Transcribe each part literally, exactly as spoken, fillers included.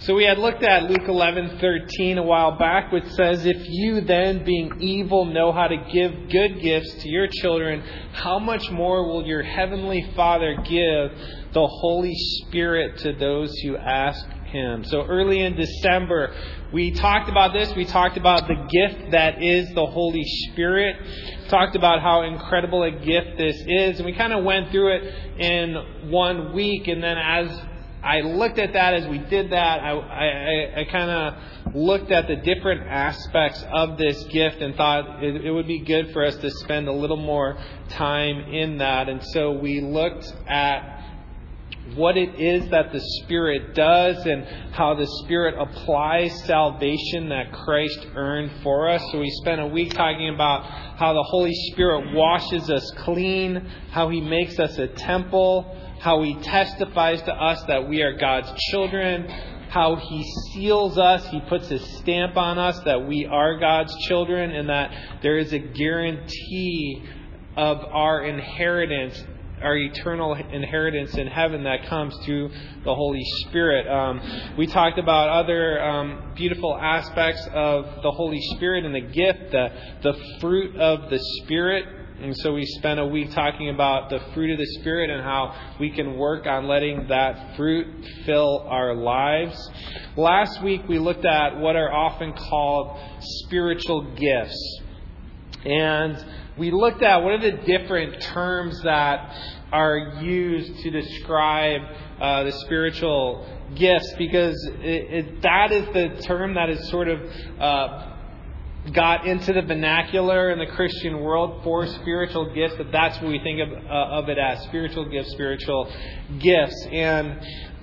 So we had looked at Luke eleven thirteen a while back, which says, "If you then, being evil, know how to give good gifts to your children, how much more will your heavenly Father give the Holy Spirit to those who ask Him?" So early in December, we talked about this. We talked about the gift that is the Holy Spirit. Talked about how incredible a gift this is. And we kind of went through it in one week. And then as I looked at that, as we did that, I, I, I kind of looked at the different aspects of this gift and thought it, it would be good for us to spend a little more time in that. And so we looked at what it is that the Spirit does and how the Spirit applies salvation that Christ earned for us. So we spent a week talking about how the Holy Spirit washes us clean, how He makes us a temple, how He testifies to us that we are God's children, how He seals us, He puts His stamp on us that we are God's children, and that there is a guarantee of our inheritance, our eternal inheritance in heaven that comes through the Holy Spirit. Um, we talked about other um, beautiful aspects of the Holy Spirit and the gift, the, the fruit of the Spirit. And so we spent a week talking about the fruit of the Spirit and how we can work on letting that fruit fill our lives. Last week we looked at what are often called spiritual gifts. And we looked at what are the different terms that are used to describe uh, the spiritual gifts, because it, it, that is the term that is sort of uh, got into the vernacular in the Christian world for spiritual gifts. That that's what we think of, uh, of it as, spiritual gifts, spiritual gifts. And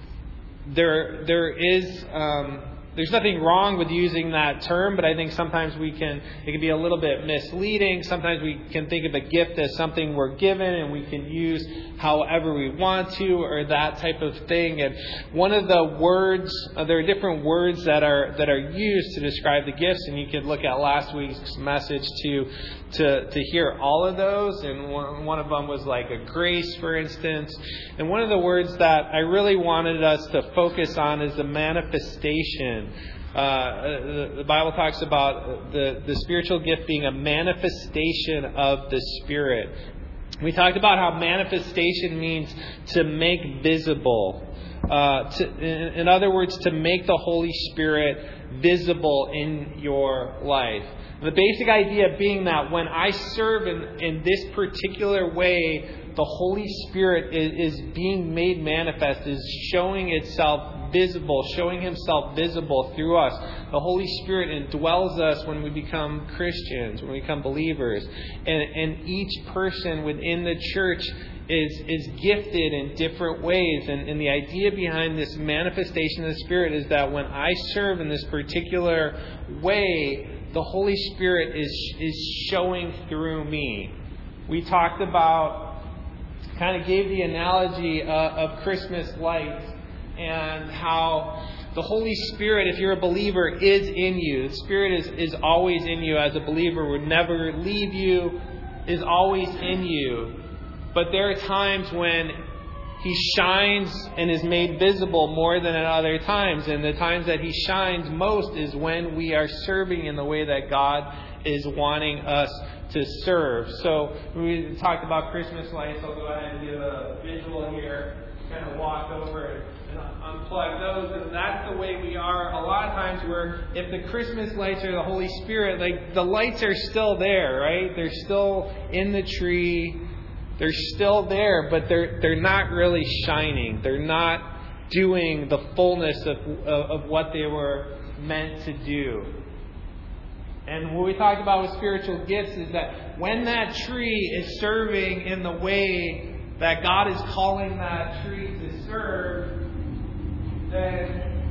there there is... Um, There's nothing wrong with using that term, but I think sometimes we can, it can be a little bit misleading. Sometimes we can think of a gift as something we're given and we can use however we want to, or that type of thing. And one of the words, uh, there are different words that are that are used to describe the gifts, and you could look at last week's message to to to hear all of those. And one, one of them was like a grace, for instance. And one of the words that I really wanted us to focus on is the manifestation. Uh, the, the Bible talks about the, the spiritual gift being a manifestation of the Spirit. We talked about how manifestation means to make visible. Uh, to, in, in other words, to make the Holy Spirit visible in your life. The basic idea being that when I serve in, in this particular way, the Holy Spirit is, is being made manifest, is showing itself visible, showing Himself visible through us. The Holy Spirit indwells us when we become Christians, when we become believers. And, and each person within the church is, is gifted in different ways. And, and the idea behind this manifestation of the Spirit is that when I serve in this particular way, the Holy Spirit is, is showing through me. We talked about, kind of gave the analogy uh, of Christmas lights, and how the Holy Spirit, if you're a believer, is in you. The Spirit is, is always in you as a believer, would never leave you, is always in you. But there are times when He shines and is made visible more than at other times. And the times that He shines most is when we are serving in the way that God is wanting us to serve. So we talked about Christmas lights. I'll go ahead and give a visual here. Kind of walk over and unplug those, and that's the way we are a lot of times, where if the Christmas lights are the Holy Spirit, like the lights are still there, right? They're still in the tree, they're still there, but they're they're not really shining. They're not doing the fullness of of, of what they were meant to do. And what we talked about with spiritual gifts is that when that tree is serving in the way that God is calling that tree to serve, then,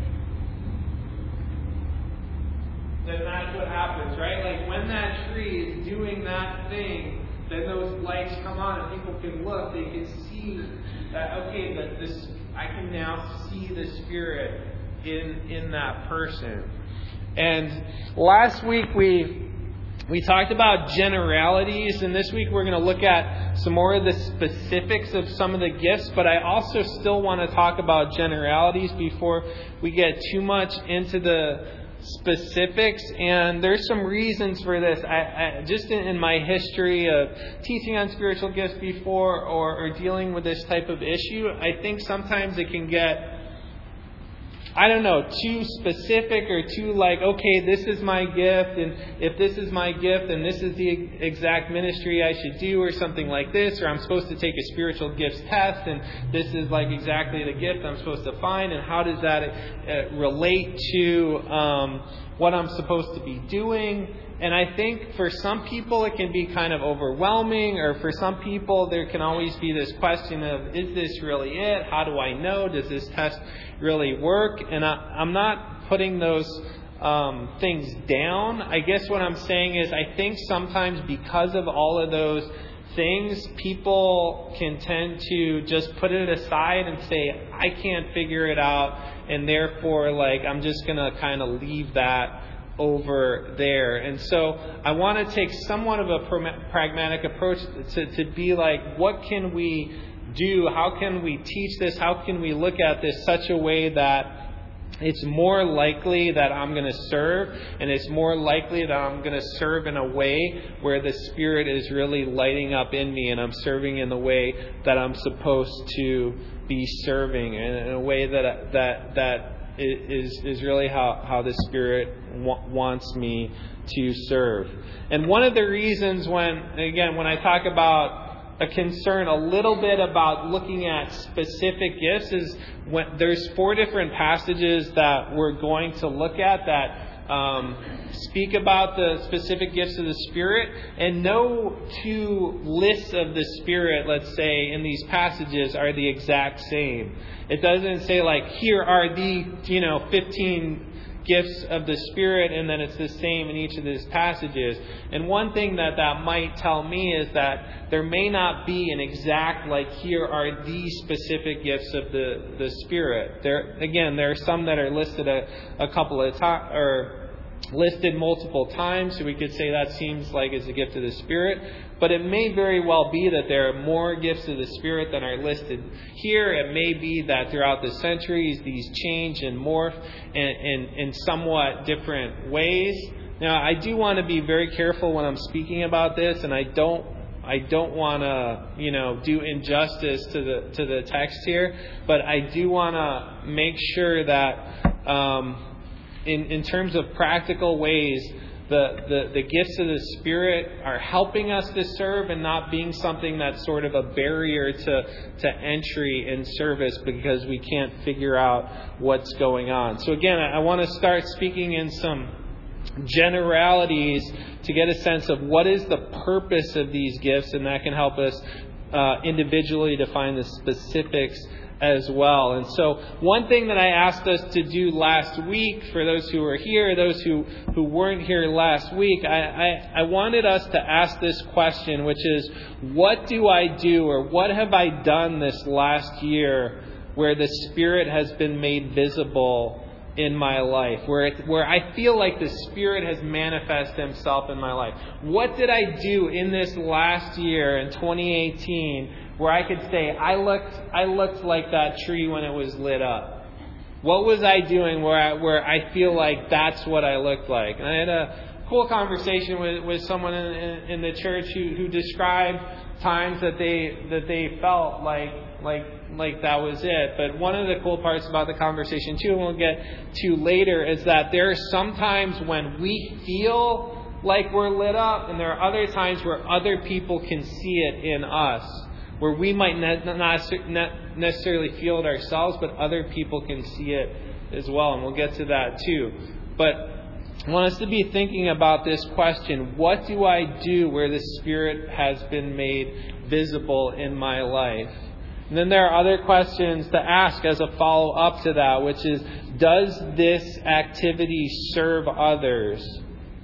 then that's what happens, right? Like when that tree is doing that thing, then those lights come on and people can look, they can see that, okay, that this, I can now see the Spirit in in that person. And last week we we talked about generalities, and this week we're going to look at some more of the specifics of some of the gifts, but I also still want to talk about generalities before we get too much into the specifics. And there's some reasons for this. I, I just in, in my history of teaching on spiritual gifts before or, or dealing with this type of issue, I think sometimes it can get, I don't know, too specific or too like, okay, this is my gift, and if this is my gift, then this is the exact ministry I should do, or something like this, or I'm supposed to take a spiritual gifts test, and this is like exactly the gift I'm supposed to find, and how does that uh, relate to um, what I'm supposed to be doing? And I think for some people it can be kind of overwhelming, or for some people there can always be this question of, is this really it? How do I know? Does this test really work? And I, I'm not putting those um, things down. I guess what I'm saying is I think sometimes because of all of those things, people can tend to just put it aside and say, I can't figure it out, and therefore like I'm just going to kind of leave that over there. And so I want to take somewhat of a pragmatic approach to, to be like, what can we do? How can we teach this? How can we look at this such a way that it's more likely that I'm going to serve, and it's more likely that I'm going to serve in a way where the Spirit is really lighting up in me, and I'm serving in the way that I'm supposed to be serving, and in a way that that that is is really how, how the Spirit w- wants me to serve. And one of the reasons when, again, when I talk about a concern a little bit about looking at specific gifts is when there's four different passages that we're going to look at that um, speak about the specific gifts of the Spirit, and no two lists of the Spirit, let's say, in these passages are the exact same. It doesn't say like, here are the, you know, fifteen gifts of the Spirit, and then it's the same in each of these passages. And one thing that that might tell me is that there may not be an exact, like, here are the specific gifts of the, the Spirit. There, again, there are some that are listed a, a couple of times, or listed multiple times, so we could say that seems like it's a gift of the Spirit. But it may very well be that there are more gifts of the Spirit than are listed here. It may be that throughout the centuries these change and morph in, in, in somewhat different ways. Now, I do want to be very careful when I'm speaking about this, and I don't I don't want to, you know, do injustice to the to the text here, but I do want to make sure that um, in in terms of practical ways, The, the, the gifts of the Spirit are helping us to serve and not being something that's sort of a barrier to, to entry in service because we can't figure out what's going on. So again, I want to start speaking in some generalities to get a sense of what is the purpose of these gifts, and that can help us uh, individually define the specifics as well. And so one thing that I asked us to do last week, for those who were here, those who, who weren't here last week, I, I, I wanted us to ask this question, which is, what do I do, or what have I done this last year where the Spirit has been made visible in my life, where it, where I feel like the Spirit has manifested Himself in my life? What did I do in this last year, in twenty eighteen, where I could say, I looked I looked like that tree when it was lit up? What was I doing where I, where I feel like that's what I looked like? And I had a cool conversation with, with someone in, in, in the church who, who described times that they that they felt like like like that was it. But one of the cool parts about the conversation too, and we'll get to later, is that there are some times when we feel like we're lit up, and there are other times where other people can see it in us, where we might not necessarily feel it ourselves, but other people can see it as well. And we'll get to that too. But I want us to be thinking about this question: what do I do where the Spirit has been made visible in my life? And then there are other questions to ask as a follow-up to that, which is, does this activity serve others?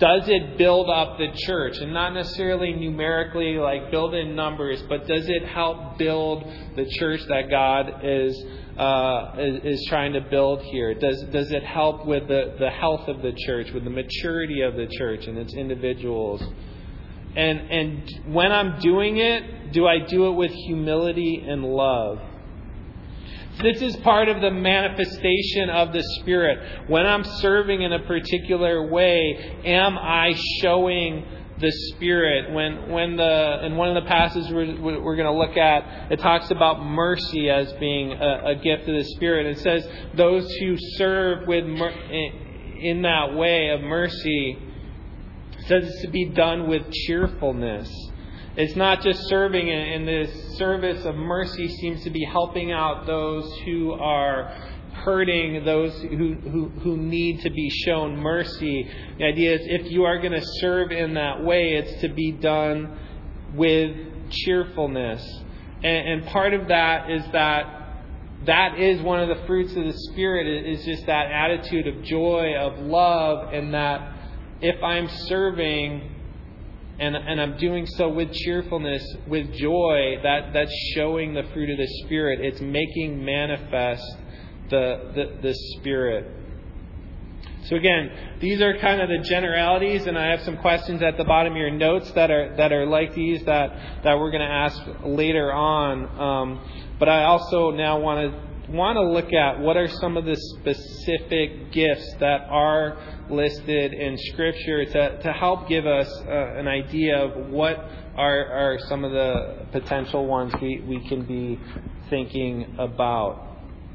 does it build up the church? And not necessarily numerically, like build in numbers, but does it help build the church that God is uh, is, is trying to build here? Does does it help with the, the health of the church, with the maturity of the church and its individuals? And and when I'm doing it, do I do it with humility and love? This is part of the manifestation of the Spirit. When I'm serving in a particular way, am I showing the Spirit? When when the in one of the passages we're, we're going to look at, it talks about mercy as being a, a gift of the Spirit. It says those who serve with in that way of mercy, it says it's to be done with cheerfulness. It's not just serving in this service of mercy seems to be helping out those who are hurting, those who, who, who need to be shown mercy. The idea is if you are going to serve in that way, it's to be done with cheerfulness. And, and part of that is that that is one of the fruits of the Spirit, is just that attitude of joy, of love, and that if I'm serving And, and I'm doing so with cheerfulness, with joy, that, that's showing the fruit of the Spirit. It's making manifest the, the, the Spirit. So again, these are kind of the generalities, and I have some questions at the bottom of your notes that are that are like these that, that we're going to ask later on. Um, but I also now want to want to look at what are some of the specific gifts that are listed in Scripture to, to help give us uh, an idea of what are, are some of the potential ones we, we can be thinking about.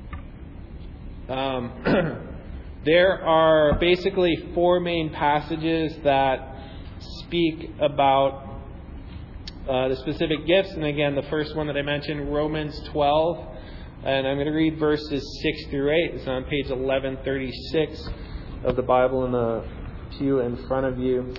Um, there are basically four main passages that speak about uh, the specific gifts. And again, the first one that I mentioned, Romans twelve. And I'm going to read verses six through eight. It's on page eleven thirty-six of the Bible in the pew in front of you.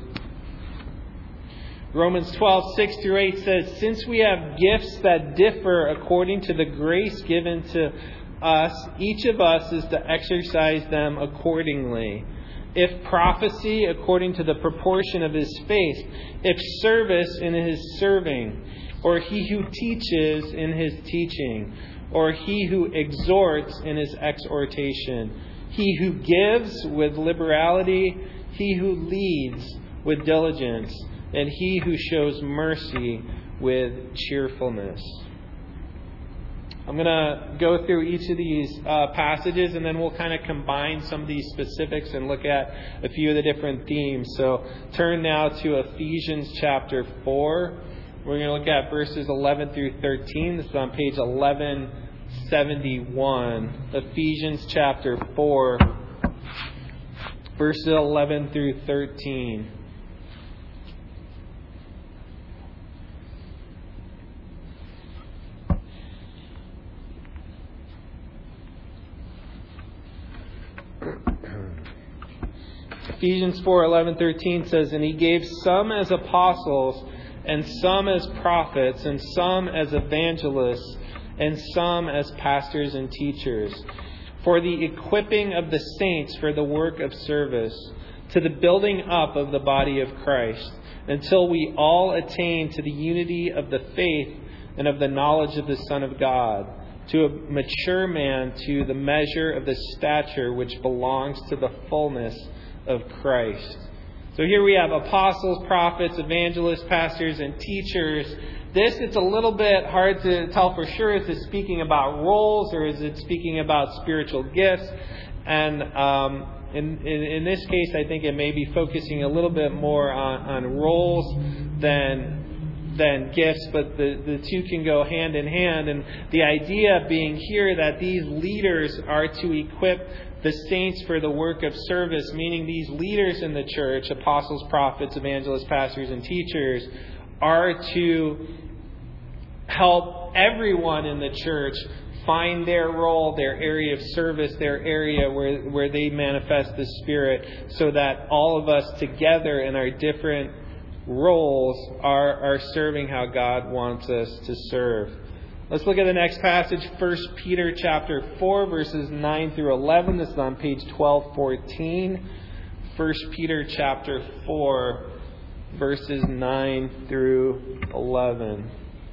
Romans twelve, six through eight says, "Since we have gifts that differ according to the grace given to us, each of us is to exercise them accordingly. If prophecy, according to the proportion of his faith. If service, in his serving. Or he who teaches, in his teaching. Or he who exhorts, in his exhortation. He who gives with liberality, he who leads with diligence, and he who shows mercy with cheerfulness." I'm going to go through each of these uh, passages, and then we'll kind of combine some of these specifics and look at a few of the different themes. So turn now to Ephesians chapter four. We're going to look at verses eleven through thirteen. This is on page eleven seventy-one. Ephesians chapter four, verses eleven through thirteen. Ephesians four, eleven, thirteen says, "And he gave some as apostles, and some as prophets, and some as evangelists, and some as pastors and teachers, for the equipping of the saints for the work of service, to the building up of the body of Christ, until we all attain to the unity of the faith and of the knowledge of the Son of God, to a mature man, to the measure of the stature which belongs to the fullness of Christ." So here we have apostles, prophets, evangelists, pastors, and teachers. This, it's a little bit hard to tell for sure. Is it speaking about roles, or is it speaking about spiritual gifts? And um, in, in, in this case, I think it may be focusing a little bit more on, on roles than than gifts, but the, the two can go hand in hand. And the idea being here that these leaders are to equip the saints for the work of service, meaning these leaders in the church, apostles, prophets, evangelists, pastors, and teachers, are to help everyone in the church find their role, their area of service, their area where, where they manifest the Spirit, so that all of us together in our different roles are, are serving how God wants us to serve. Let's look at the next passage, First Peter chapter four, verses nine through eleven. This is on page twelve fourteen. First Peter chapter four, verses nine through eleven.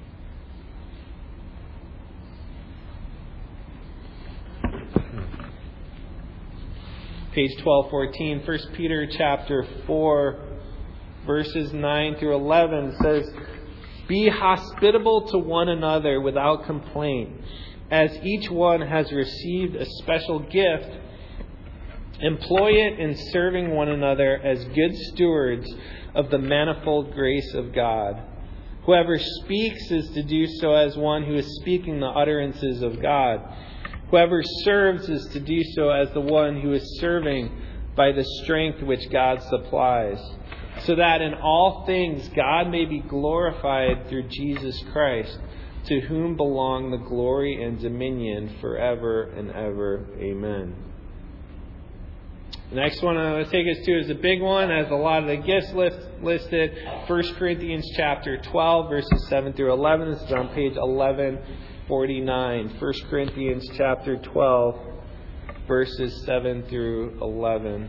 Page twelve fourteen, First Peter chapter four, verses nine through eleven says, "Be hospitable to one another without complaint. As each one has received a special gift, employ it in serving one another as good stewards of the manifold grace of God. Whoever speaks is to do so as one who is speaking the utterances of God. Whoever serves is to do so as the one who is serving by the strength which God supplies, so that in all things God may be glorified through Jesus Christ, to whom belong the glory and dominion forever and ever. Amen." The next one I'm going to take us to is a big one, as a lot of the gifts list, listed. First Corinthians chapter twelve, verses seven through eleven. This is on page eleven forty-nine. First Corinthians chapter twelve, verses seven through eleven.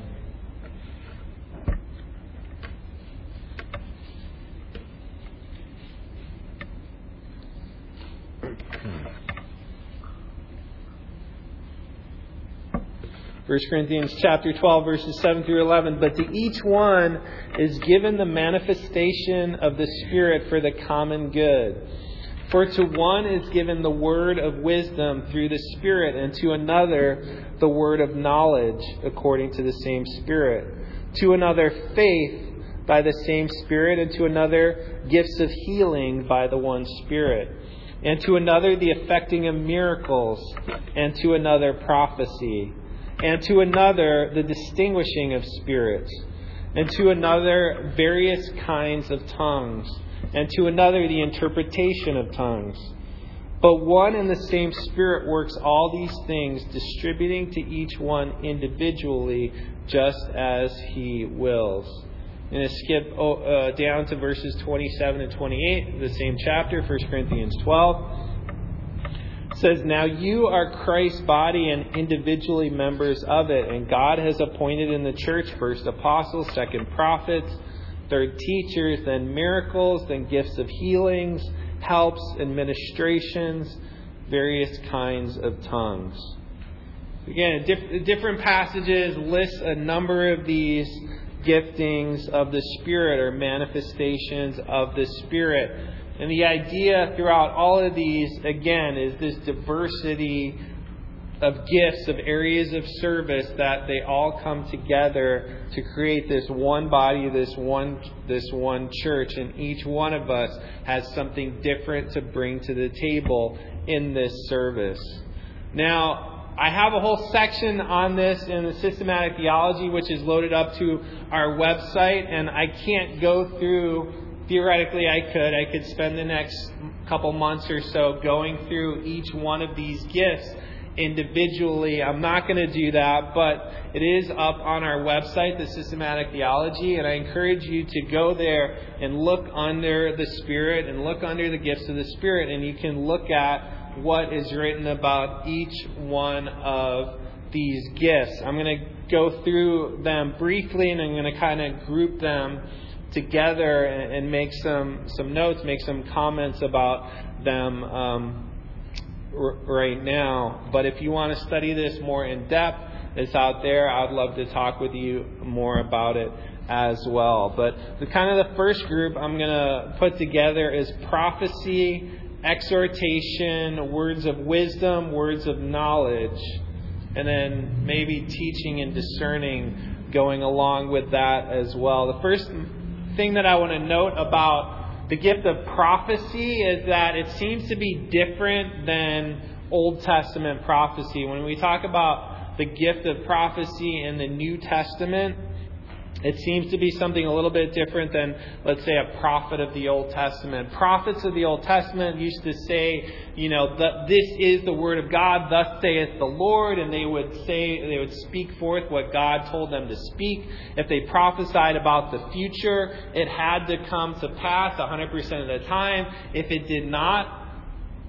First Corinthians chapter twelve, verses seven through eleven. "But to each one is given the manifestation of the Spirit for the common good. For to one is given the word of wisdom through the Spirit, and to another the word of knowledge according to the same Spirit. To another faith by the same Spirit, and to another gifts of healing by the one Spirit. And to another the effecting of miracles, and to another prophecy. And to another the distinguishing of spirits, and to another various kinds of tongues, and to another the interpretation of tongues. But one and the same Spirit works all these things, distributing to each one individually, just as He wills." I'm going to skip uh, down to verses twenty-seven and twenty-eight of the same chapter, First Corinthians twelve. It says, "Now you are Christ's body and individually members of it, and God has appointed in the church first apostles, second prophets, third teachers, then miracles, then gifts of healings, helps, administrations, various kinds of tongues." Again, diff- different passages list a number of these giftings of the Spirit, or manifestations of the Spirit. And the idea throughout all of these, again, is this diversity of gifts, of areas of service, that they all come together to create this one body, this one, this one church. And each one of us has something different to bring to the table in this service. Now, I have a whole section on this in the Systematic Theology, which is loaded up to our website, and I can't go through. Theoretically, I could. I could spend the next couple months or so going through each one of these gifts individually. I'm not going to do that, but it is up on our website, the Systematic Theology, and I encourage you to go there and look under the Spirit and look under the gifts of the Spirit, and you can look at what is written about each one of these gifts. I'm going to go through them briefly, and I'm going to kind of group them together and make some, some notes, make some comments about them um, r- right now. But if you want to study this more in depth, it's out there. I'd love to talk with you more about it as well. But the kind of the first group I'm going to put together is prophecy, exhortation, words of wisdom, words of knowledge, and then maybe teaching and discerning going along with that as well. The first thing that I want to note about the gift of prophecy is that it seems to be different than Old Testament prophecy. When we talk about the gift of prophecy in the New Testament, it seems to be something a little bit different than, let's say, a prophet of the Old Testament. Prophets of the Old Testament used to say, you know, this is the word of God, thus saith the Lord, and they would say, they would speak forth what God told them to speak. If they prophesied about the future, it had to come to pass one hundred percent of the time. If it did not,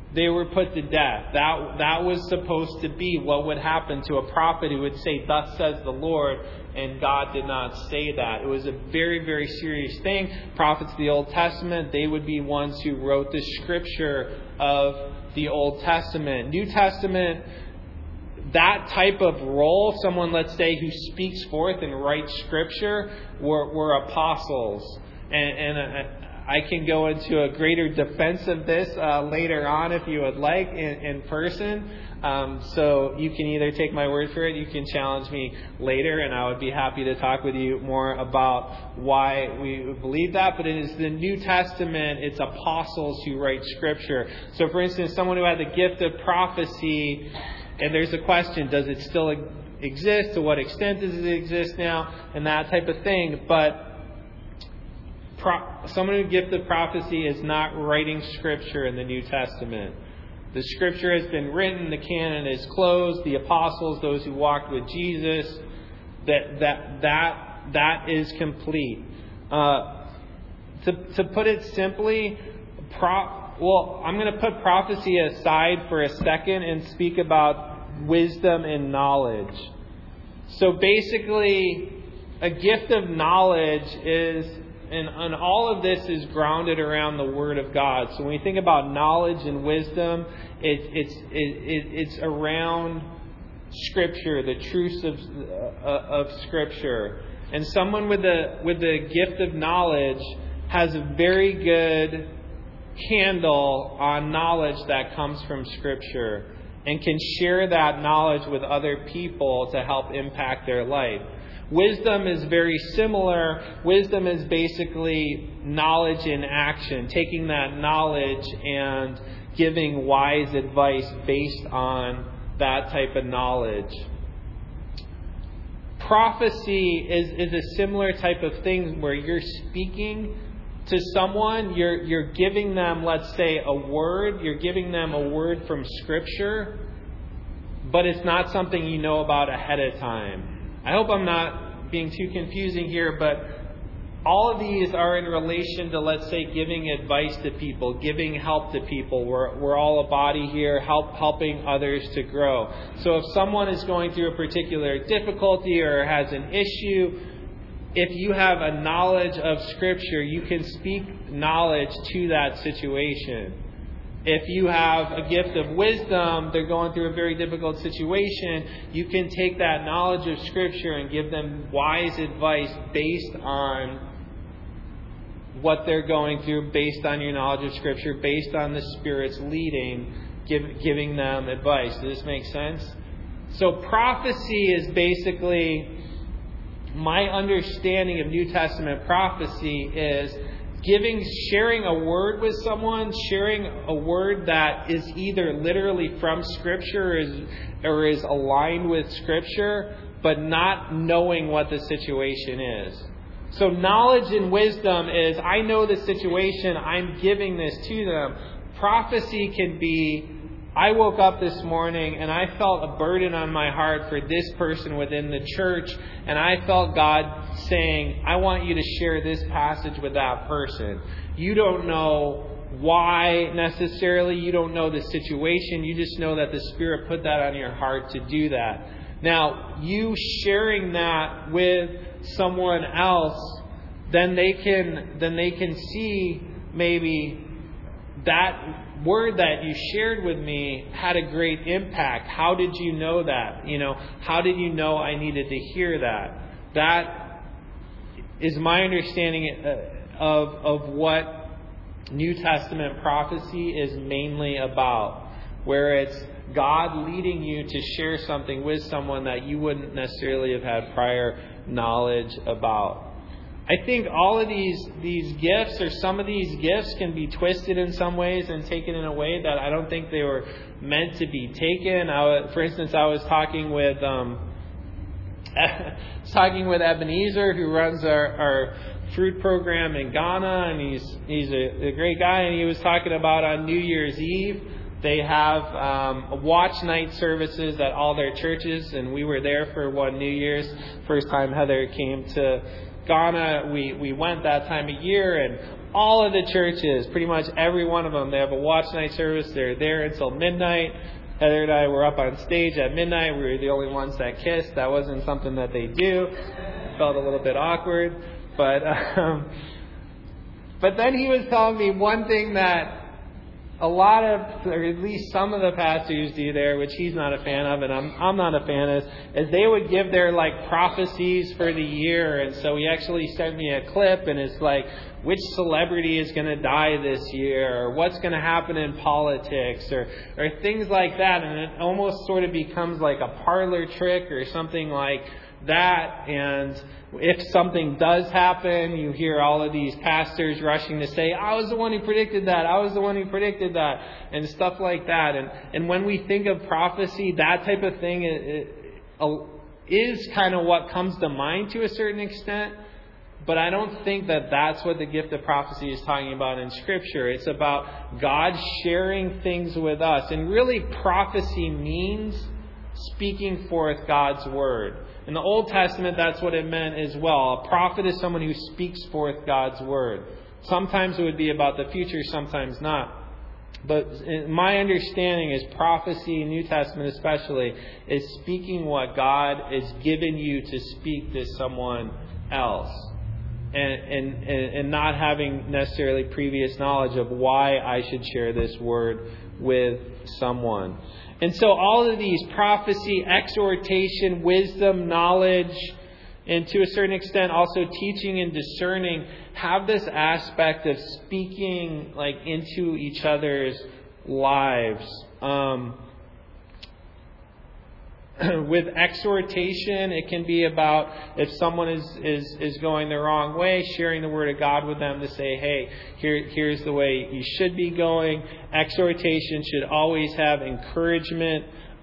they were put to death. That, that was supposed to be what would happen to a prophet who would say, "Thus says the Lord," and God did not say that. It was a very, very serious thing. Prophets of the Old Testament, they would be ones who wrote the scripture of the Old Testament. New Testament, that type of role, someone, let's say, who speaks forth and writes scripture, were, were apostles. And, and uh, I can go into a greater defense of this uh, later on if you would like in, in person. Um, so you can either take my word for it, you can challenge me later, and I would be happy to talk with you more about why we believe that. But it is the New Testament, it's apostles who write scripture. So for instance, someone who had the gift of prophecy, and there's a question, does it still exist? To what extent does it exist now? And that type of thing. But Pro- someone who gift of prophecy is not writing scripture in the New Testament. The scripture has been written, the canon is closed, the apostles, those who walked with Jesus, that that that that is complete. Uh, to to put it simply, pro- well, I'm going to put prophecy aside for a second and speak about wisdom and knowledge. So basically, a gift of knowledge is, And, and all of this is grounded around the Word of God. So when we think about knowledge and wisdom, it, it's it, it, it's around Scripture, the truths of uh, of Scripture. And someone with the with the gift of knowledge has a very good handle on knowledge that comes from Scripture, and can share that knowledge with other people to help impact their life. Wisdom is very similar. Wisdom is basically knowledge in action, taking that knowledge and giving wise advice based on that type of knowledge. Prophecy is, is a similar type of thing where you're speaking to someone, you're you're giving them, let's say, a word, you're giving them a word from Scripture, but it's not something you know about ahead of time. I hope I'm not being too confusing here, but all of these are in relation to, let's say, giving advice to people, giving help to people. We're, we're all a body here, help helping others to grow. So if someone is going through a particular difficulty or has an issue, if you have a knowledge of Scripture, you can speak knowledge to that situation. If you have a gift of wisdom, they're going through a very difficult situation, you can take that knowledge of Scripture and give them wise advice based on what they're going through, based on your knowledge of Scripture, based on the Spirit's leading, give, giving them advice. Does this make sense? So prophecy is basically, my understanding of New Testament prophecy is giving, sharing a word with someone, sharing a word that is either literally from Scripture or is, or is aligned with Scripture, but not knowing what the situation is. So knowledge and wisdom is, I know the situation, I'm giving this to them. Prophecy can be, I woke up this morning and I felt a burden on my heart for this person within the church, and I felt God saying, I want you to share this passage with that person. You don't know why necessarily, you don't know the situation, you just know that the Spirit put that on your heart to do that. Now, you sharing that with someone else, then they can then they can see maybe that word that you shared with me had a great impact. How did you know that? You know, how did you know I needed to hear that? That is my understanding of of what New Testament prophecy is mainly about, where it's God leading you to share something with someone that you wouldn't necessarily have had prior knowledge about. I think all of these these gifts, or some of these gifts, can be twisted in some ways and taken in a way that I don't think they were meant to be taken. I was, for instance, I was talking with um, talking with Ebenezer, who runs our, our fruit program in Ghana, and he's he's a, a great guy. And he was talking about on New Year's Eve, they have um, watch night services at all their churches, and we were there for one New Year's. First time Heather came to Ghana, we, we went that time of year, and all of the churches, pretty much every one of them, they have a watch night service. They're there until midnight. Heather and I were up on stage at midnight. We were the only ones that kissed. That wasn't something that they do. It felt a little bit awkward. But um, but then he was telling me one thing that a lot of, or at least some of the pastors do there, which he's not a fan of, and I'm I'm not a fan of, is they would give their like prophecies for the year. And so he actually sent me a clip, and it's like, which celebrity is going to die this year, or what's going to happen in politics, or or things like that. And it almost sort of becomes like a parlor trick or something like that. And if something does happen, you hear all of these pastors rushing to say, I was the one who predicted that, I was the one who predicted that, and stuff like that. And and when we think of prophecy, that type of thing it, it, is kind of what comes to mind to a certain extent. But I don't think that that's what the gift of prophecy is talking about in Scripture. It's about God sharing things with us. And really, prophecy means speaking forth God's word. In the Old Testament, that's what it meant as well. A prophet is someone who speaks forth God's word. Sometimes it would be about the future, sometimes not. But my understanding is prophecy, New Testament especially, is speaking what God has given you to speak to someone else. And, and, and not having necessarily previous knowledge of why I should share this word with someone. And so all of these, prophecy, exhortation, wisdom, knowledge, and to a certain extent also teaching and discerning, have this aspect of speaking like into each other's lives. Um, with exhortation, it can be about if someone is, is, is going the wrong way, sharing the word of God with them to say, hey, here, here's the way you should be going. Exhortation should always have encouragement.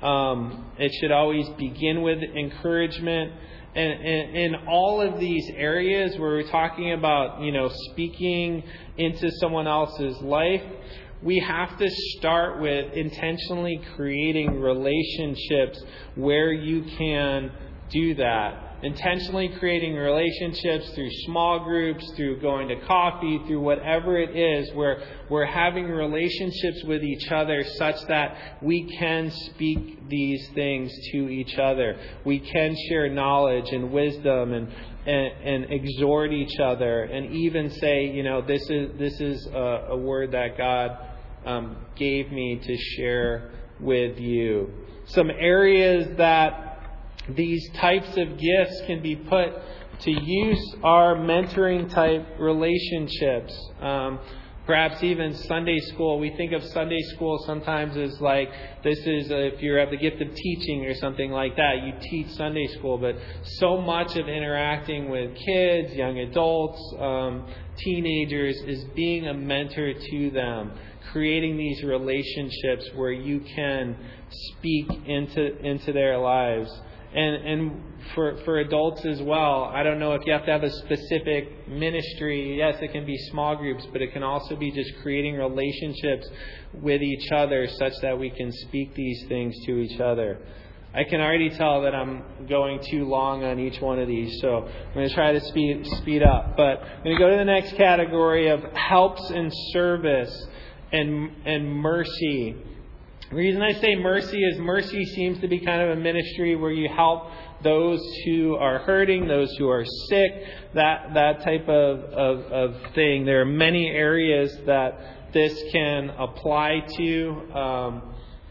Um, it should always begin with encouragement. And, and in all of these areas where we're talking about, you know, speaking into someone else's life, we have to start with intentionally creating relationships where you can do that. Intentionally creating relationships through small groups, through going to coffee, through whatever it is, where we're having relationships with each other such that we can speak these things to each other. We can share knowledge and wisdom and and, and exhort each other, and even say, you know, this is this is a, a word that God um, gave me to share with you. Some areas that these types of gifts can be put to use are mentoring type relationships. Um, perhaps even Sunday school. We think of Sunday school sometimes as like, this is a, if you have the gift of teaching or something like that, you teach Sunday school. But so much of interacting with kids, young adults, um, teenagers is being a mentor to them. Creating these relationships where you can speak into into their lives. And and for for adults as well, I don't know if you have to have a specific ministry. Yes, it can be small groups, but it can also be just creating relationships with each other such that we can speak these things to each other. I can already tell that I'm going too long on each one of these, so I'm going to try to speed speed up. But I'm going to go to the next category of helps and service and and mercy. The reason I say mercy is mercy seems to be kind of a ministry where you help those who are hurting, those who are sick, that that type of, of, of thing. There are many areas that this can apply to. Um,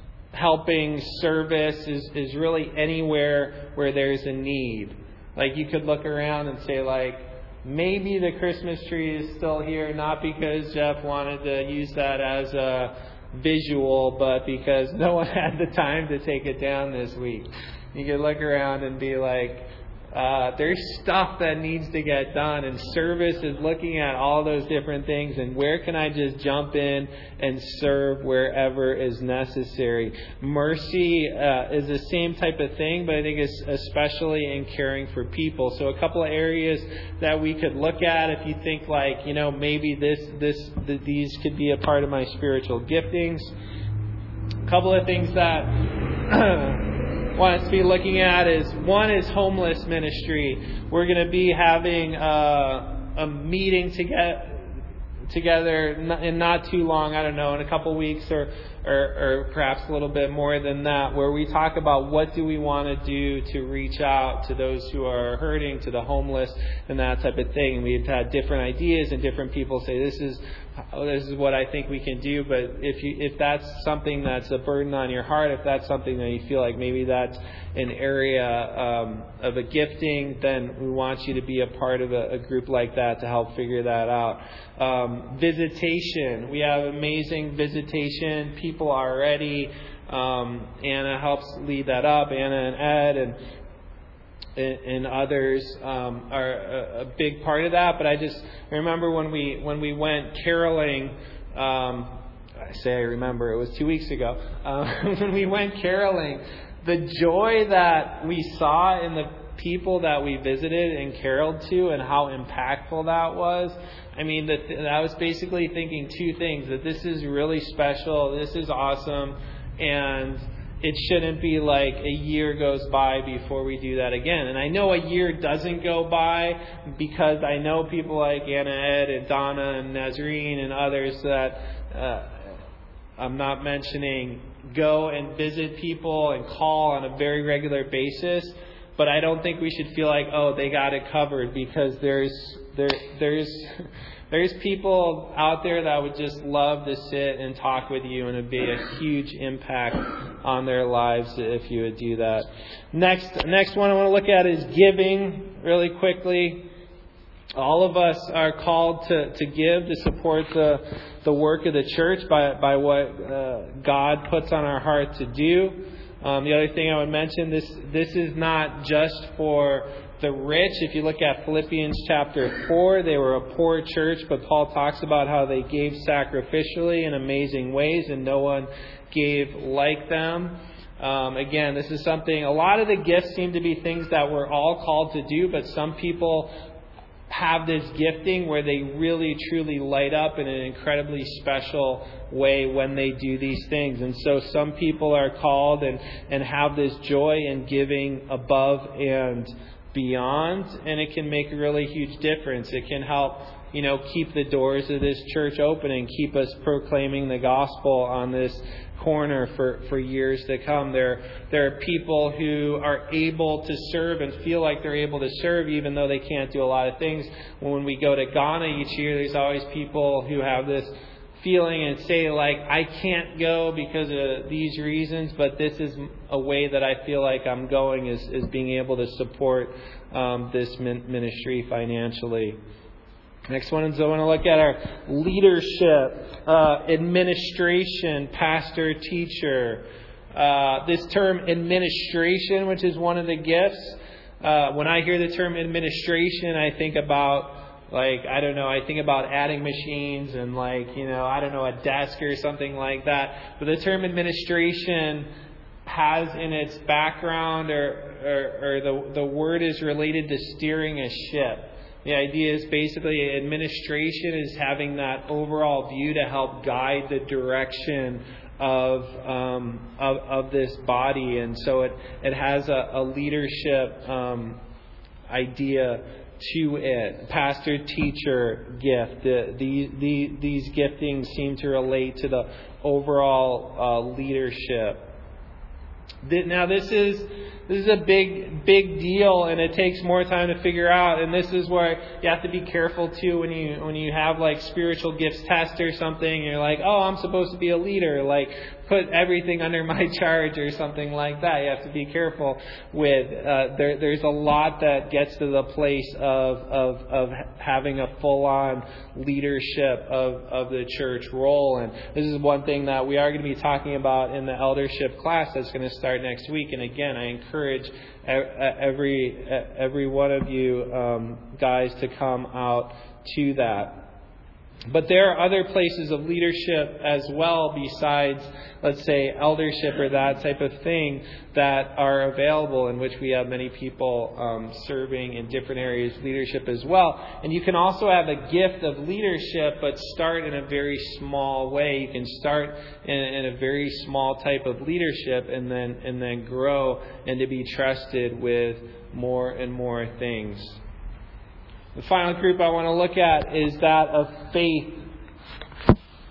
helping service is, is really anywhere where there's a need. Like you could look around and say like, maybe the Christmas tree is still here, not because Jeff wanted to use that as a visual, but because no one had the time to take it down this week. You could look around and be like, uh, there's stuff that needs to get done, and service is looking at all those different things and where can I just jump in and serve wherever is necessary. Mercy uh, is the same type of thing, but I think it's especially in caring for people. So a couple of areas that we could look at if you think like, you know, maybe this, this, th- these could be a part of my spiritual giftings. A couple of things that want us to be looking at is, one is homeless ministry. We're going to be having uh, a meeting to get together in not too long, I don't know, in a couple weeks or, or, or perhaps a little bit more than that, where we talk about what do we want to do to reach out to those who are hurting, to the homeless, and that type of thing. We've had different ideas, and different people say, this is this is what I think we can do. But if you if that's something that's a burden on your heart, if that's something that you feel like maybe that's an area um, of a gifting, then we want you to be a part of a, a group like that to help figure that out. Um, visitation. We have amazing visitation people already. Um, Anna helps lead that up. Anna and Ed and and others um, are a, a big part of that. But I just remember when we when we went caroling. Um, I say I remember, it was two weeks ago. Um, when we went caroling, the joy that we saw in the people that we visited and caroled to, and how impactful that was. I mean, that I was basically thinking two things: that this is really special, this is awesome, and it shouldn't be like a year goes by before we do that again. And I know a year doesn't go by, because I know people like Anna, Ed, and Donna, and Nazarene, and others that uh, I'm not mentioning go and visit people and call on a very regular basis. But I don't think we should feel like, oh, they got it covered, because there's there there's there's people out there that would just love to sit and talk with you, and it'd be a huge impact on their lives if you would do that. Next next one I want to look at is giving, really quickly. All of us are called to, to give, to support the the work of the church by by what uh, God puts on our heart to do. Um, the other thing I would mention, this this is not just for the rich. If you look at Philippians chapter four, they were a poor church, but Paul talks about how they gave sacrificially in amazing ways, and no one gave like them. Um, again, this is something, a lot of the gifts seem to be things that we're all called to do, but some people have this gifting where they really truly light up in an incredibly special way when they do these things. And so some people are called and, and have this joy in giving above and beyond, and it can make a really huge difference. It can help, you know, keep the doors of this church open and keep us proclaiming the gospel on this corner for, for years to come. There, there are people who are able to serve and feel like they're able to serve even though they can't do a lot of things. When we go to Ghana each year, there's always people who have this feeling and say, like, I can't go because of these reasons, but this is a way that I feel like I'm going, is, is being able to support um, this ministry financially. Next one is I want to look at our leadership, uh, administration, pastor, teacher. Uh, this term administration, which is one of the gifts, uh, when I hear the term administration, I think about, like, I don't know, I think about adding machines and, like, you know, I don't know, a desk or something like that. But the term administration has in its background, or, or, or the, the word is related to steering a ship. The idea is basically administration is having that overall view to help guide the direction of um, of, of this body, and so it it has a, a leadership um, idea to it. Pastor, teacher, gift. The, the, the, these giftings seem to relate to the overall uh, leadership. Now this is this is a big big deal, and it takes more time to figure out. And this is where you have to be careful too when you when you have like spiritual gifts test or something. You're like, oh, I'm supposed to be a leader. Like, put everything under my charge or something like that. You have to be careful with. Uh, there, there's a lot that gets to the place of of of having a full on leadership of of the church role. And this is one thing that we are going to be talking about in the eldership class that's going to start next week. And again, I encourage every every one of you um, guys to come out to that. But there are other places of leadership as well besides, let's say, eldership or that type of thing that are available, in which we have many people um, serving in different areas of leadership as well. And you can also have a gift of leadership, but start in a very small way. You can start in, in a very small type of leadership and then and then grow and to be trusted with more and more things. The final group I want to look at is that of faith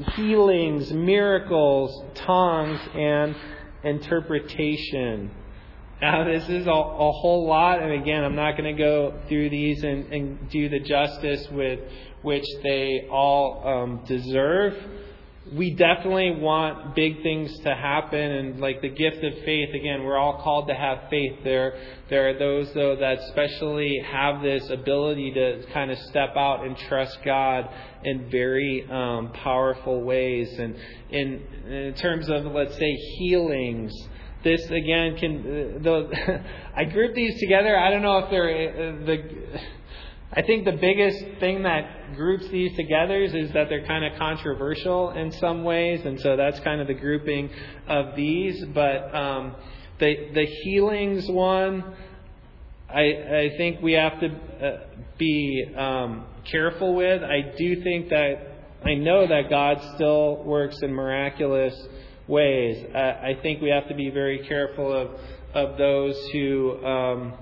healings, miracles, tongues, and interpretation. Now, this is a, a whole lot, and again, I'm not going to go through these and, and do the justice with which they all um, deserve. We definitely want big things to happen, and like the gift of faith, again, we're all called to have faith. There, there are those, though, that especially have this ability to kind of step out and trust God in very um, powerful ways. And in, in terms of, let's say, healings, this, again, can... Uh, the, I group these together. I don't know if they're... Uh, the. I think the biggest thing that groups these together is that they're kind of controversial in some ways, and so that's kind of the grouping of these. But um, the the healings one, I I think we have to uh, be um, careful with. I do think that I know that God still works in miraculous ways. Uh, I think we have to be very careful of of those who. Um,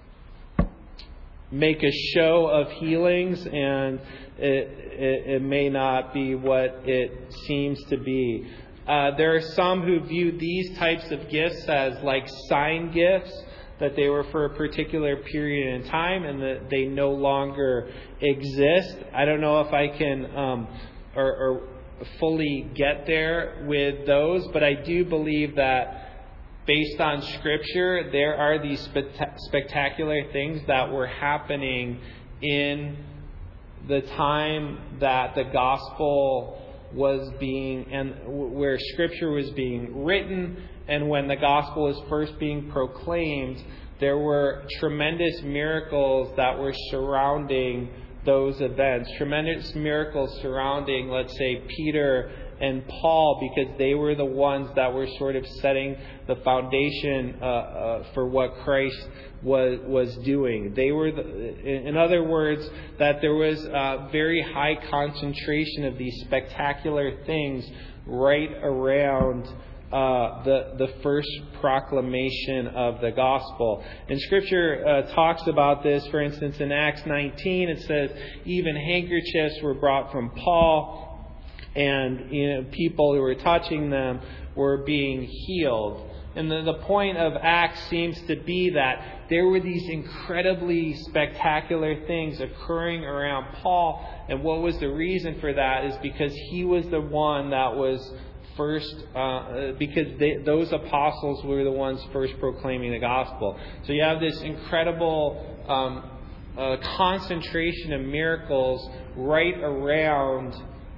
make a show of healings, and it, it, it may not be what it seems to be. Uh, there are some who view these types of gifts as like sign gifts, that they were for a particular period in time and that they no longer exist. I don't know if I can um, or, or fully get there with those, but I do believe that based on Scripture, there are these spe- spectacular things that were happening in the time that the gospel was being, and where Scripture was being written, and when the gospel was first being proclaimed, there were tremendous miracles that were surrounding those events. Tremendous miracles surrounding, let's say, Peter and Paul, because they were the ones that were sort of setting the foundation uh, uh, for what Christ was was doing. They were, the, in other words, that there was a very high concentration of these spectacular things right around uh, the the first proclamation of the gospel. And Scripture uh, talks about this. For instance, in Acts nineteen, it says even handkerchiefs were brought from Paul. And you know, people who were touching them were being healed. And the, the point of Acts seems to be that there were these incredibly spectacular things occurring around Paul. And what was the reason for that is because he was the one that was first, uh, because they, those apostles were the ones first proclaiming the gospel. So you have this incredible um, uh, concentration of miracles right around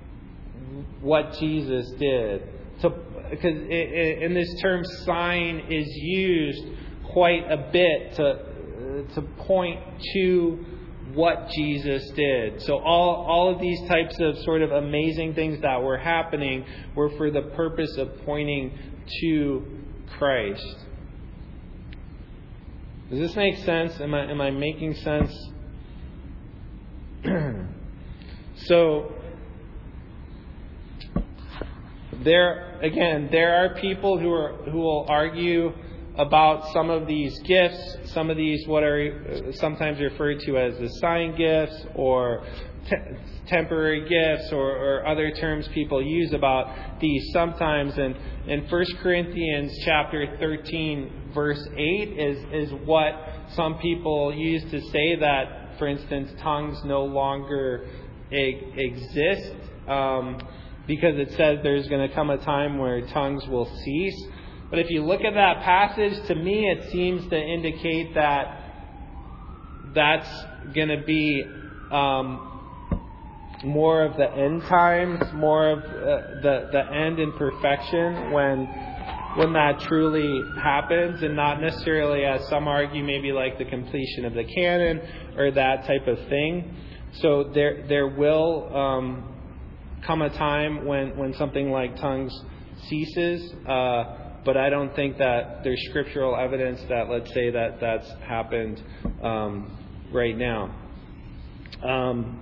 what Jesus did. So, because in this term, sign is used quite a bit to to point to what Jesus did. So all all of these types of sort of amazing things that were happening were for the purpose of pointing to Christ. Does this make sense? Am I am I making sense? So. There again, there are people who are who will argue about some of these gifts, some of these what are sometimes referred to as the sign gifts or te- temporary gifts, or, or other terms people use about these sometimes. And in First Corinthians chapter thirteen, verse eight is is what some people use to say that, for instance, tongues no longer e- exist. Um, Because it says there's going to come a time where tongues will cease. But if you look at that passage, to me it seems to indicate that that's going to be um, more of the end times, more of uh, the the end in perfection when when that truly happens, and not necessarily, as some argue, maybe like the completion of the canon or that type of thing. So there there will. Um, come a time when, when something like tongues ceases, uh, but I don't think that there's scriptural evidence that, let's say, that that's happened um, right now. Um,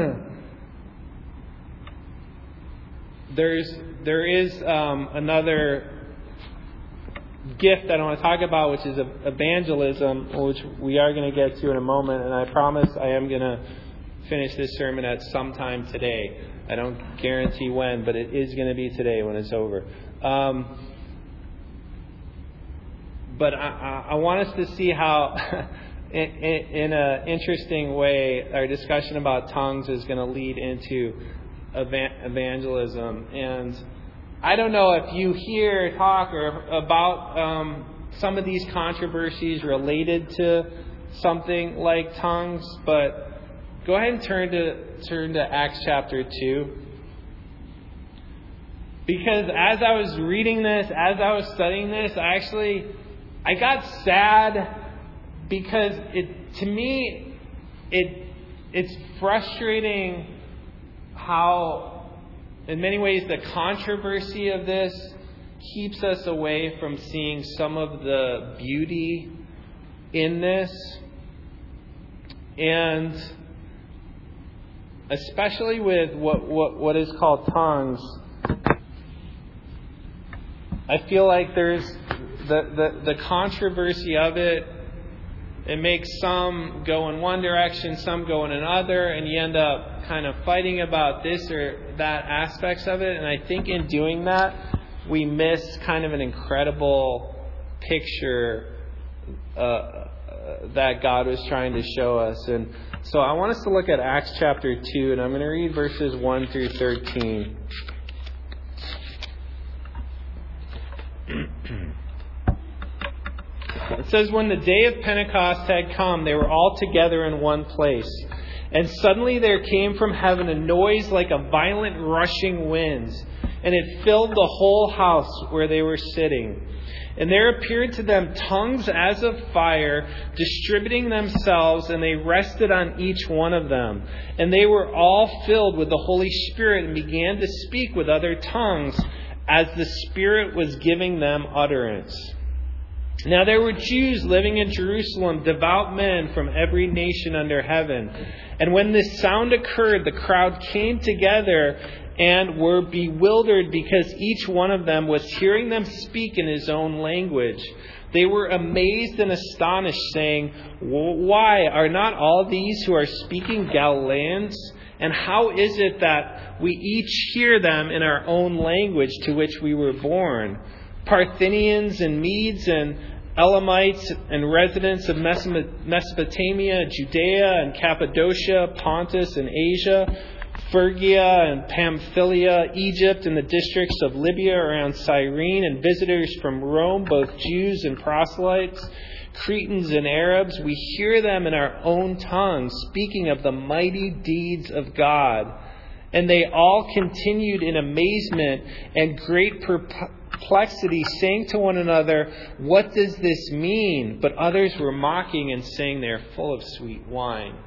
there's there is um, another gift that I want to talk about, which is evangelism, which we are going to get to in a moment, and I promise I am going to finish this sermon at some time today. I don't guarantee when, but it is going to be today when it's over. Um, but I, I, I want us to see how, in, in an interesting way, our discussion about tongues is going to lead into evangelism. And I don't know if you hear talk or about um, some of these controversies related to something like tongues, but go ahead and turn to turn to Acts chapter two. Because as I was reading this, as I was studying this, I actually I got sad because it to me it it's frustrating how in many ways the controversy of this keeps us away from seeing some of the beauty in this. And especially with what, what, what is called tongues, I feel like there's the, the, the controversy of it. It makes some go in one direction, some go in another, and you end up kind of fighting about this or that aspects of it. And I think in doing that, we miss kind of an incredible picture uh, that God was trying to show us. And so I want us to look at Acts chapter two, and I'm going to read verses one through thirteen. It says, when the day of Pentecost had come, they were all together in one place. And suddenly there came from heaven a noise like a violent rushing wind, and it filled the whole house where they were sitting. And there appeared to them tongues as of fire, distributing themselves, and they rested on each one of them. And they were all filled with the Holy Spirit and began to speak with other tongues as the Spirit was giving them utterance. Now there were Jews living in Jerusalem, devout men from every nation under heaven. And when this sound occurred, the crowd came together and were bewildered because each one of them was hearing them speak in his own language. They were amazed and astonished, saying, why are not all these who are speaking Galileans? And how is it that we each hear them in our own language to which we were born? Parthians and Medes and Elamites and residents of Mesopotamia, Judea and Cappadocia, Pontus and Asia, Phrygia and Pamphylia, Egypt and the districts of Libya around Cyrene, and visitors from Rome, both Jews and proselytes, Cretans and Arabs, we hear them in our own tongues speaking of the mighty deeds of God. And they all continued in amazement and great perplexity, saying to one another, what does this mean? But others were mocking and saying they are full of sweet wine.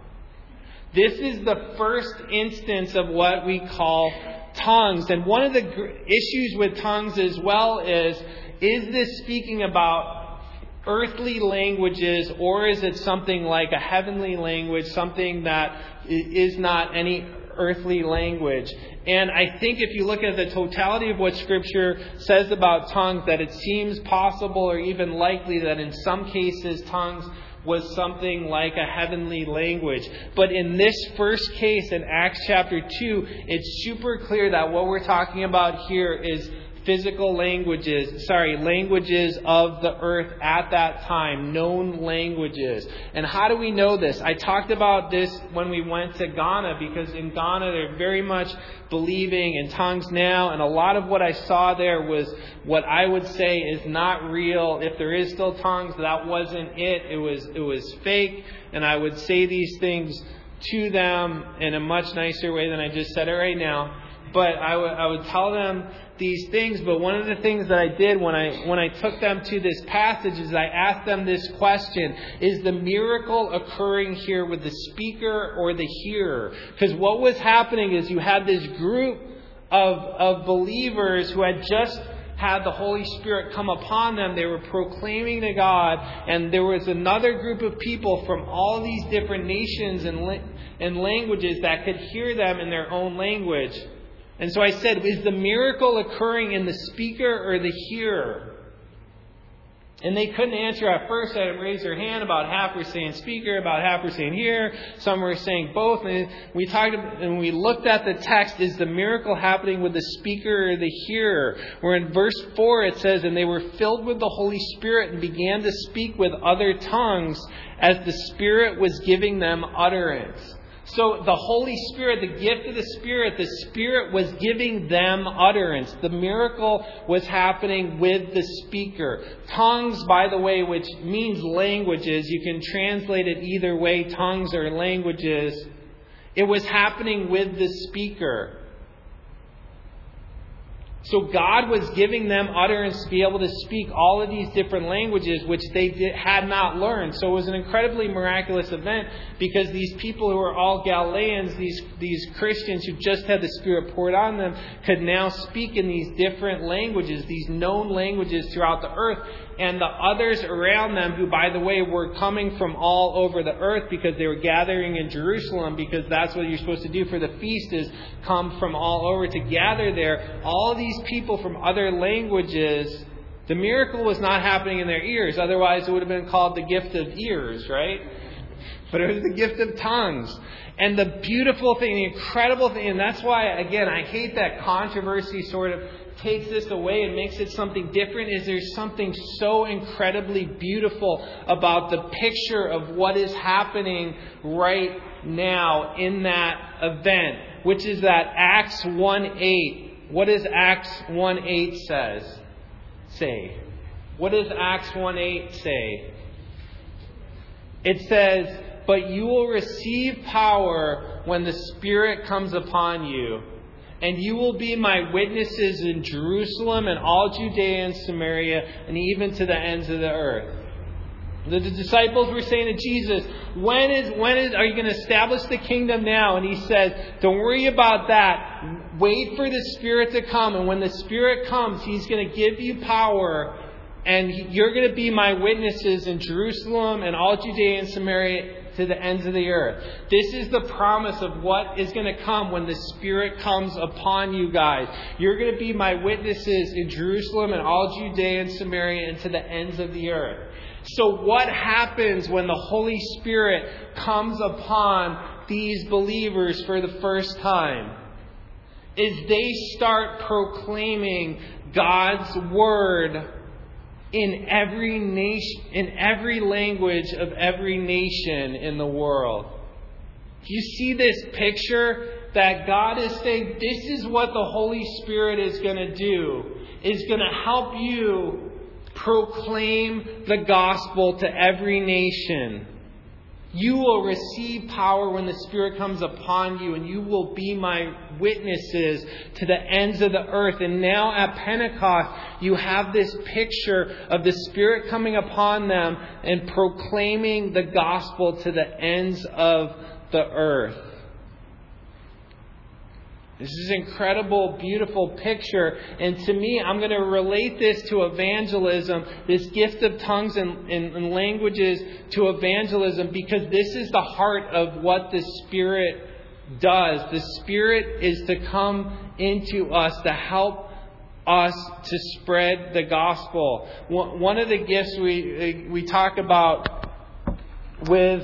This is the first instance of what we call tongues. And one of the issues with tongues as well is, is this speaking about earthly languages, or is it something like a heavenly language, something that is not any earthly language? And I think if you look at the totality of what Scripture says about tongues, that it seems possible or even likely that in some cases tongues was something like a heavenly language. But in this first case, in Acts chapter two, it's super clear that what we're talking about here is physical languages, sorry, languages of the earth at that time, known languages. And how do we know this? I talked about this when we went to Ghana, because in Ghana they're very much believing in tongues now, and a lot of what I saw there was what I would say is not real. If there is still tongues, that wasn't it. It was it was fake, and I would say these things to them in a much nicer way than I just said it right now. But I would I would tell them these things. But one of the things that I did when I when I took them to this passage is I asked them this question: is the miracle occurring here with the speaker or the hearer? Because what was happening is you had this group of of believers who had just had the Holy Spirit come upon them. They were proclaiming to God, and there was another group of people from all these different nations and and languages that could hear them in their own language. And so I said, is the miracle occurring in the speaker or the hearer? And they couldn't answer at first. They had to raise their hand. About half were saying speaker, about half were saying hearer. Some were saying both. And we talked and we looked at the text. Is the miracle happening with the speaker or the hearer? Where in verse four it says, and they were filled with the Holy Spirit and began to speak with other tongues as the Spirit was giving them utterance. So the Holy Spirit, the gift of the Spirit, the Spirit was giving them utterance. The miracle was happening with the speaker. Tongues, by the way, which means languages. You can translate it either way, tongues or languages. It was happening with the speaker. So God was giving them utterance to be able to speak all of these different languages which they did, had not learned. So it was an incredibly miraculous event because these people who were all Galileans, these, these Christians who just had the Spirit poured on them, could now speak in these different languages, these known languages throughout the earth. And the others around them, who, by the way, were coming from all over the earth because they were gathering in Jerusalem, because that's what you're supposed to do for the feast, is come from all over to gather there. All these people from other languages, the miracle was not happening in their ears. Otherwise, it would have been called the gift of ears, right? But it was the gift of tongues. And the beautiful thing, the incredible thing, and that's why, again, I hate that controversy sort of takes this away and makes it something different, is there's something so incredibly beautiful about the picture of what is happening right now in that event, which is that Acts one eight. What does Acts one eight says? Say. What does Acts one eight say? It says, "But you will receive power when the Spirit comes upon you. And you will be my witnesses in Jerusalem and all Judea and Samaria and even to the ends of the earth." The, the disciples were saying to Jesus, when is when is are you going to establish the kingdom now? And he says, don't worry about that. Wait for the Spirit to come. And when the Spirit comes, He's going to give you power. And you're going to be my witnesses in Jerusalem and all Judea and Samaria to the ends of the earth. This is the promise of what is going to come when the Spirit comes upon you guys. You're going to be my witnesses in Jerusalem and all Judea and Samaria and to the ends of the earth. So what happens when the Holy Spirit comes upon these believers for the first time? Is they start proclaiming God's word in every nation, in every language of every nation in the world. You see this picture that God is saying, this is what the Holy Spirit is going to do, is going to help you proclaim the gospel to every nation. You will receive power when the Spirit comes upon you, and you will be my witnesses to the ends of the earth. And now at Pentecost, you have this picture of the Spirit coming upon them and proclaiming the gospel to the ends of the earth. This is an incredible, beautiful picture. And to me, I'm going to relate this to evangelism, this gift of tongues and, and, and languages to evangelism, because this is the heart of what the Spirit does. The Spirit is to come into us to help us to spread the gospel. One of the gifts we, we talk about with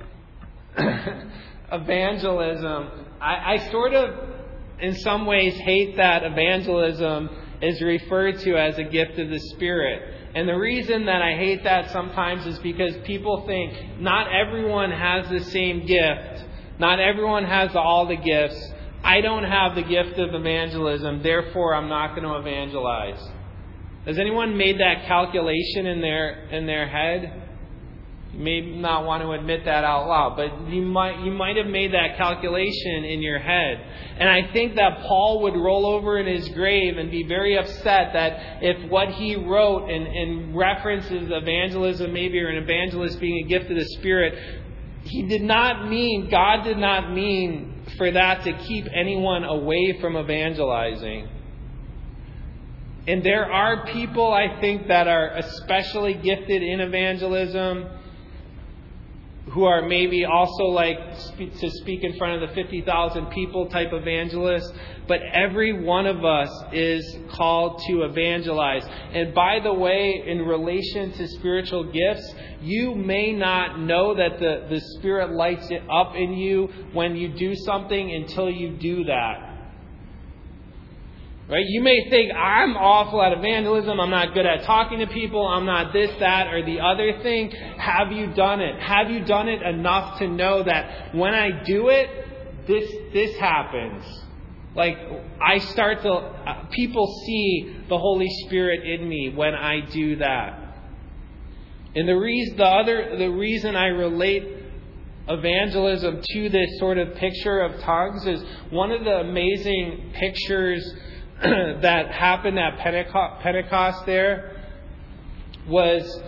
evangelism, I, I sort of, in some ways, hate that evangelism is referred to as a gift of the Spirit. And the reason that I hate that sometimes is because people think not everyone has the same gift. Not everyone has all the gifts. I don't have the gift of evangelism, therefore I'm not going to evangelize. Has anyone made that calculation in their in their head? You may not want to admit that out loud, but you might you might have made that calculation in your head. And I think that Paul would roll over in his grave and be very upset that if what he wrote and, and references evangelism maybe, or an evangelist being a gift of the Spirit, he did not mean, God did not mean for that to keep anyone away from evangelizing. And there are people, I think, that are especially gifted in evangelism who are maybe also like to speak in front of the fifty thousand people type evangelists. But every one of us is called to evangelize. And by the way, in relation to spiritual gifts, you may not know that the, the Spirit lights it up in you when you do something until you do that. Right? You may think, I'm awful at evangelism, I'm not good at talking to people, I'm not this, that, or the other thing. Have you done it? Have you done it enough to know that when I do it, this this happens? Like, I start to, uh, people see the Holy Spirit in me when I do that. And the reason, the other, the reason I relate evangelism to this sort of picture of tongues is one of the amazing pictures that happened at Pentecost, Pentecost there was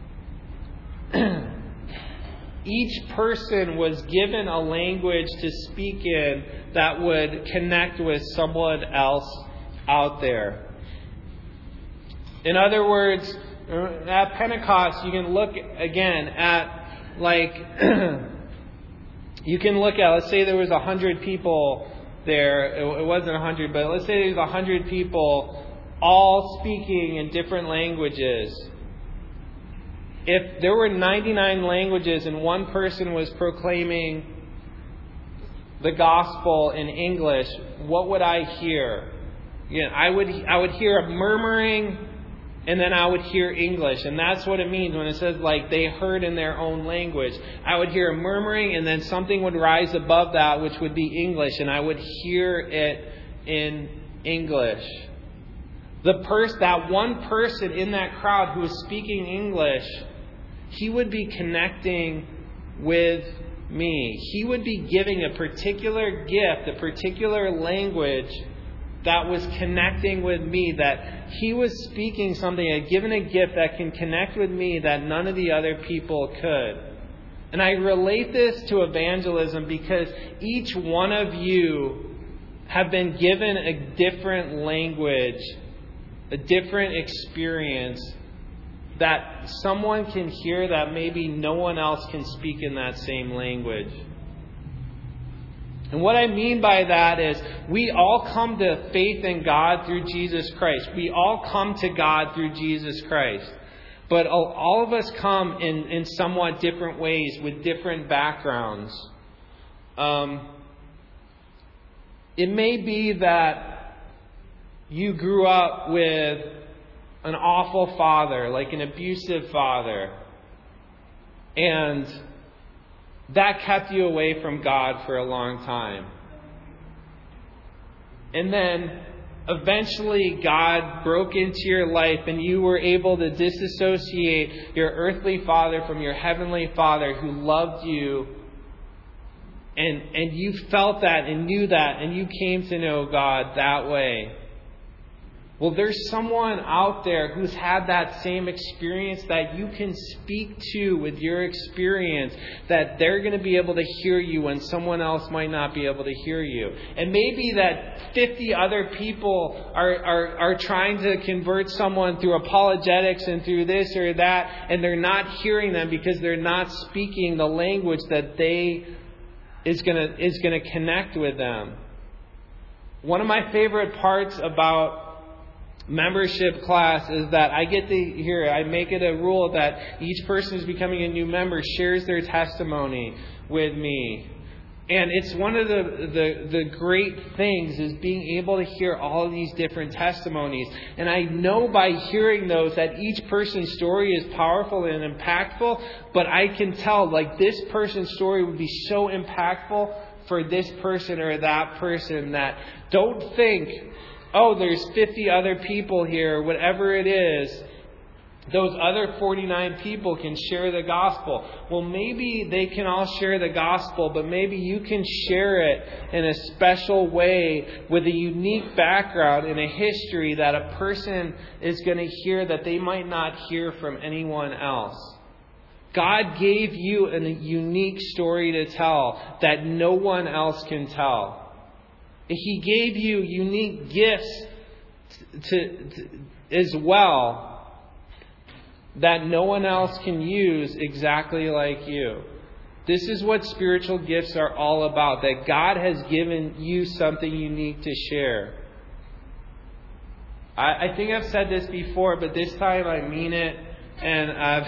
each person was given a language to speak in that would connect with someone else out there. In other words, at Pentecost, you can look again at like you can look at, let's say there was a hundred people there. It wasn't a hundred, but let's say there's a hundred people all speaking in different languages. If there were ninety-nine languages and one person was proclaiming the gospel in English, what would I hear? Yeah, I would I would hear a murmuring, and then I would hear English. And that's what it means when it says like they heard in their own language. I would hear a murmuring, and then something would rise above that, which would be English, and I would hear it in English. The pers- that one person in that crowd who was speaking English, he would be connecting with me. He would be giving a particular gift, a particular language that was connecting with me, that he was speaking something, had given a gift that can connect with me that none of the other people could. And I relate this to evangelism because each one of you have been given a different language, a different experience that someone can hear that maybe no one else can speak in that same language. And what I mean by that is we all come to faith in God through Jesus Christ. We all come to God through Jesus Christ. But all of us come in, in somewhat different ways with different backgrounds. Um, it may be that you grew up with an awful father, like an abusive father. And that kept you away from God for a long time. And then eventually God broke into your life and you were able to disassociate your earthly father from your heavenly Father who loved you. And, and you felt that and knew that and you came to know God that way. Well, there's someone out there who's had that same experience that you can speak to with your experience, that they're going to be able to hear you when someone else might not be able to hear you. And maybe that fifty other people are, are, are trying to convert someone through apologetics and through this or that, and they're not hearing them because they're not speaking the language that they is going to is going to connect with them. One of my favorite parts about membership class is that I get to hear, I make it a rule that each person who's becoming a new member shares their testimony with me. And it's one of the, the, the great things is being able to hear all of these different testimonies. And I know by hearing those that each person's story is powerful and impactful, but I can tell like this person's story would be so impactful for this person or that person that don't think, oh, there's fifty other people here, whatever it is, those other forty-nine people can share the gospel. Well, maybe they can all share the gospel, but maybe you can share it in a special way with a unique background and a history that a person is going to hear that they might not hear from anyone else. God gave you a unique story to tell that no one else can tell. He gave you unique gifts to, to, as well that no one else can use exactly like you. This is what spiritual gifts are all about, that God has given you something unique to share. I, I think I've said this before, but this time I mean it. And I've...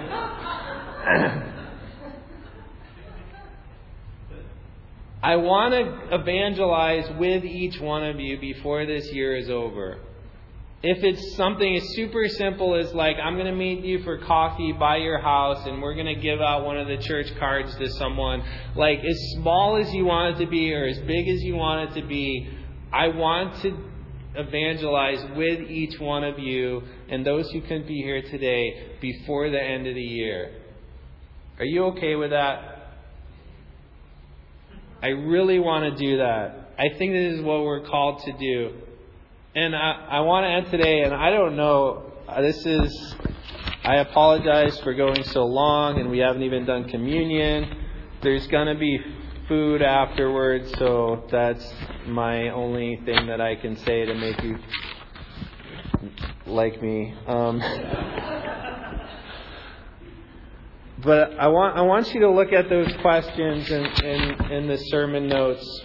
I want to evangelize with each one of you before this year is over. If it's something as super simple as like, I'm going to meet you for coffee by your house and we're going to give out one of the church cards to someone, like as small as you want it to be or as big as you want it to be, I want to evangelize with each one of you and those who couldn't be here today before the end of the year. Are you okay with that? I really want to do that. I think this is what we're called to do. And I, I want to end today, and I don't know, this is, I apologize for going so long, and we haven't even done communion. There's going to be food afterwards, so that's my only thing that I can say to make you like me. Um, but I want I want you to look at those questions in, in, in the sermon notes.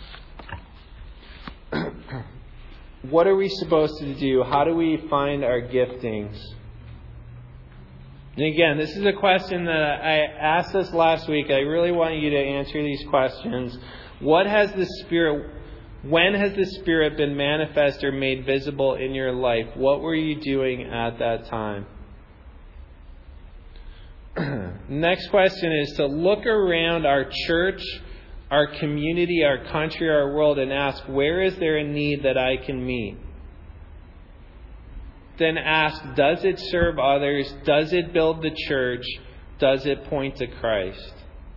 What are we supposed to do? How do we find our giftings? And again, this is a question that I asked us last week. I really want you to answer these questions. What has the Spirit, when has the Spirit been manifest or made visible in your life? What were you doing at that time? Next question is to look around our church, our community, our country, our world, and ask, where is there a need that I can meet? Then ask, does it serve others? Does it build the church? Does it point to Christ?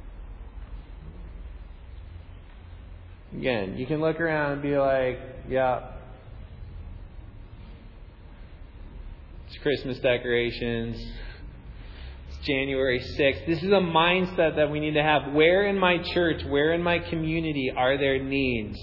Again, you can look around and be like, yeah, it's Christmas decorations. January sixth. This is a mindset that we need to have. Where in my church, where in my community are there needs?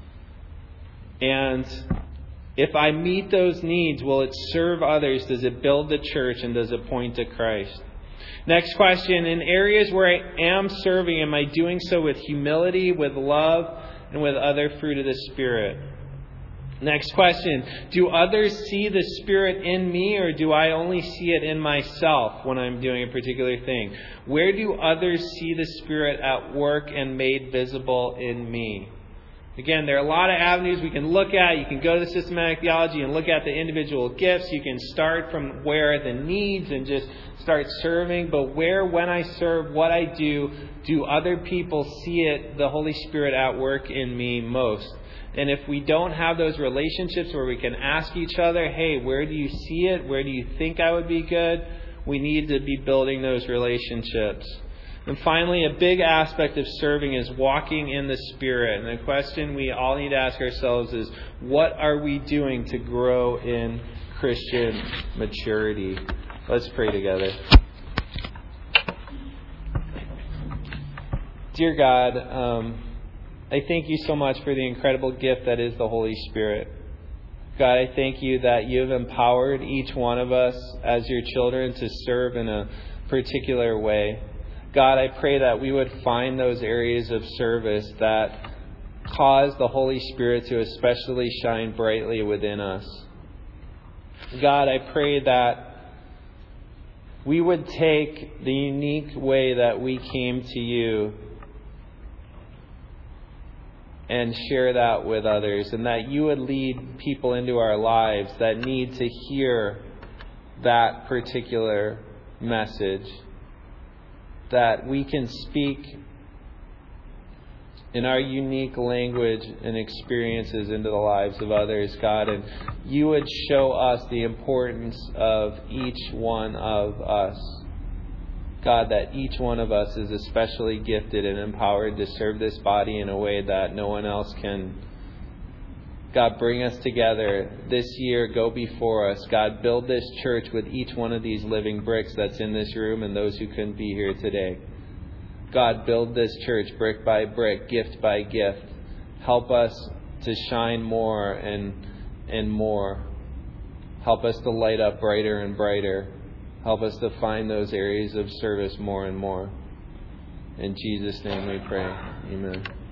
And if I meet those needs, will it serve others? Does it build the church? And does it point to Christ? Next question. In areas where I am serving, am I doing so with humility, with love, and with other fruit of the Spirit? Next question. Do others see the Spirit in me, or do I only see it in myself when I'm doing a particular thing? Where do others see the Spirit at work and made visible in me? Again, there are a lot of avenues we can look at. You can go to the systematic theology and look at the individual gifts. You can start from where are the needs and just start serving. But where, when I serve, what I do, do other people see it, the Holy Spirit at work in me most? And if we don't have those relationships where we can ask each other, hey, where do you see it? Where do you think I would be good? We need to be building those relationships. And finally, a big aspect of serving is walking in the Spirit. And the question we all need to ask ourselves is, what are we doing to grow in Christian maturity? Let's pray together. Dear God, um, I thank you so much for the incredible gift that is the Holy Spirit. God, I thank you that you have empowered each one of us as your children to serve in a particular way. God, I pray that we would find those areas of service that cause the Holy Spirit to especially shine brightly within us. God, I pray that we would take the unique way that we came to you and share that with others, and that you would lead people into our lives that need to hear that particular message, that we can speak in our unique language and experiences into the lives of others, God, and you would show us the importance of each one of us. God, that each one of us is especially gifted and empowered to serve this body in a way that no one else can. God, bring us together this year. Go before us. God, build this church with each one of these living bricks that's in this room and those who couldn't be here today. God, build this church brick by brick, gift by gift. Help us to shine more and and more. Help us to light up brighter and brighter. Help us to find those areas of service more and more. In Jesus' name we pray. Amen.